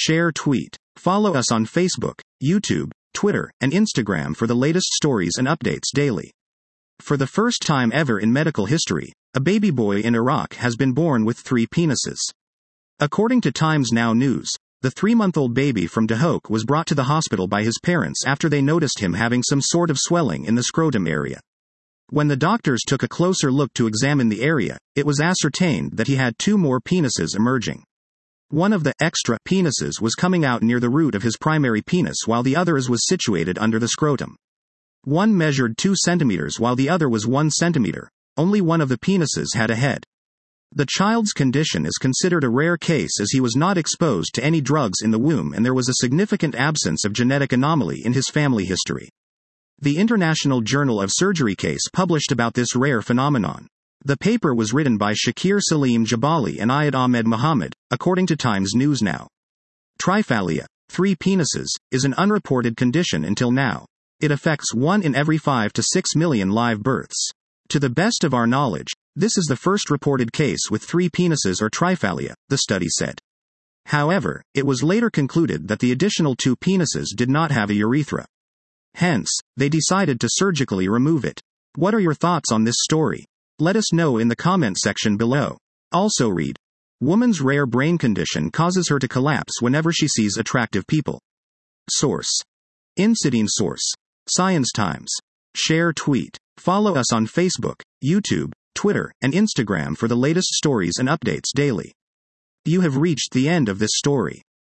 share, tweet. Follow us on Facebook, YouTube, Twitter, and Instagram for the latest stories and updates daily. For the first time ever in medical history, a baby boy in Iraq has been born with 3 penises. According to Times Now News, the 3-month-old baby from Duhok was brought to the hospital by his parents after they noticed him having some sort of swelling in the scrotum area. When the doctors took a closer look to examine the area, it was ascertained that he had 2 more penises emerging. One of the extra penises was coming out near the root of his primary penis while the other was situated under the scrotum. One measured 2 centimeters while the other was 1 centimeter. Only one of the penises had a head. The child's condition is considered a rare case as he was not exposed to any drugs in the womb and there was a significant absence of genetic anomaly in his family history. The International Journal of Surgery case published about this rare phenomenon. The paper was written by Shakir Salim Jabali and Ayad Ahmed Muhammad, according to Times News Now. Triphallia, 3 penises, is an unreported condition until now. It affects 1 in every 5 to 6 million live births. To the best of our knowledge, this is the first reported case with 3 penises or triphallia, the study said. However, it was later concluded that the additional 2 penises did not have a urethra. Hence, they decided to surgically remove it. What are your thoughts on this story? Let us know in the comment section below. Also read, woman's rare brain condition causes her to collapse whenever she sees attractive people. Source: Incidine Source. Science Times. Share, tweet. Follow us on Facebook, YouTube, Twitter, and Instagram for the latest stories and updates daily. You have reached the end of this story.